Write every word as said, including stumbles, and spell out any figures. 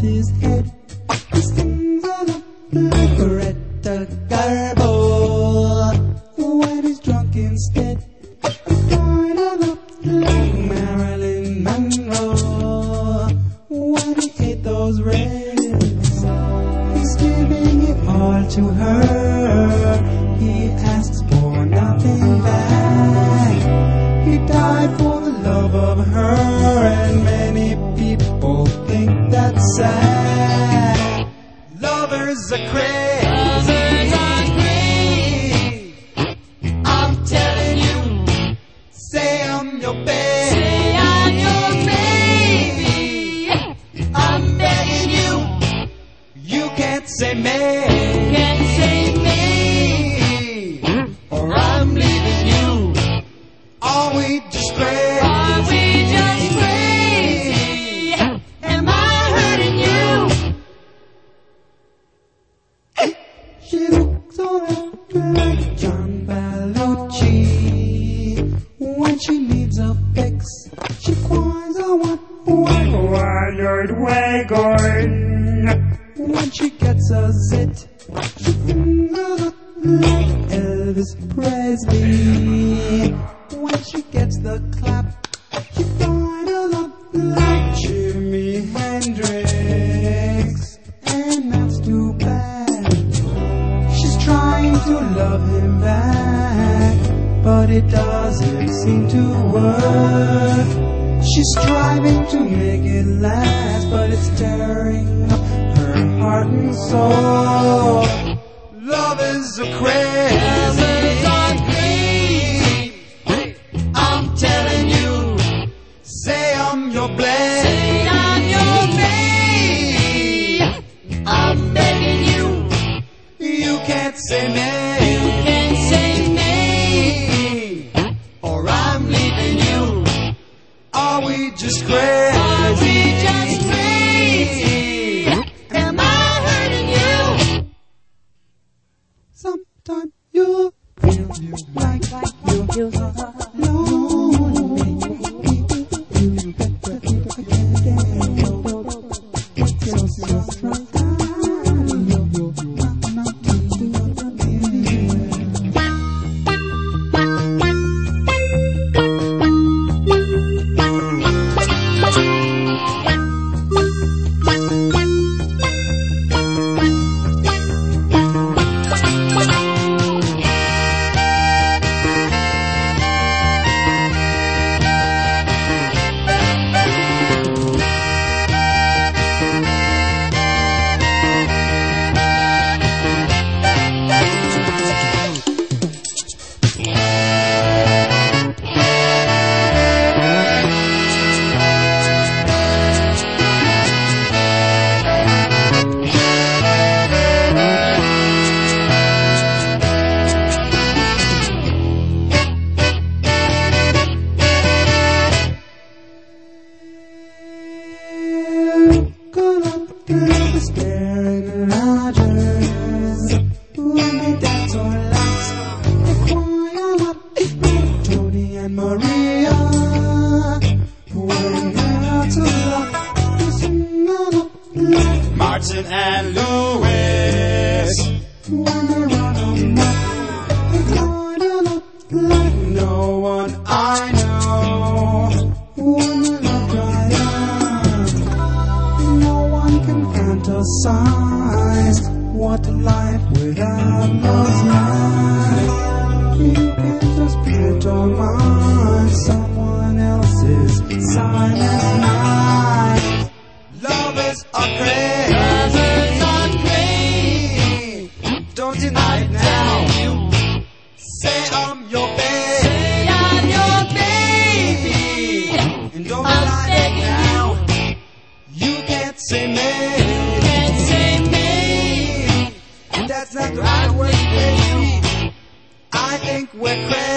his head. His things all up like Greta Garbo. When he's drunk instead, he's kind of up like Marilyn Monroe. When he ate those reds, he's giving it all to her. He asks for nothing back. He died for the love of her, and many people think that's sad. Lovers are crazy. Lovers are crazy. I'm telling you, say I'm your baby. Say I'm your baby. I'm begging you, you can't say me. Can't say me. Or I'm leaving you. Are we just crazy? Are we just crazy? Am I hurting you? She looks all like John Belushi. When she needs a fix, she cries, I want one wired wagon. When she gets a zit, she thinks I look like Elvis Presley. When she gets the clap, she kind of look like Jimi Hendrix. And that's too bad. She's trying to love him back, but it doesn't seem to work. She's striving to make it last, but it's tearing up her heart and soul. Lovers are crazy. Lovers are crazy. I'm telling you, say I'm your blade. Say I'm your baby. I'm begging you. You can't say me. You can't say me. Or I'm leaving you. Are we just crazy? Are we just crazy? Am I hurting you? Sometimes you feel like you're lonely. You better keep again. You're so strong. Staring at Rogers, when they dance or laugh, they cry a lot. Tony and Maria, when they're out to love, they sing a lot like Martin and Lewis. when they run amok, they cry a lot like no one I know. When the love dries up, no one can fantasize what life without love's like. You can't just pantomime someone else's silent night. Lovers are crazy. Lovers are crazy. Don't deny it now. Say I'm your baby. Say I'm your baby. And don't I'm deny it begging now. You can't say me. Can't say me. And that's not the right way, baby. I think we're crazy.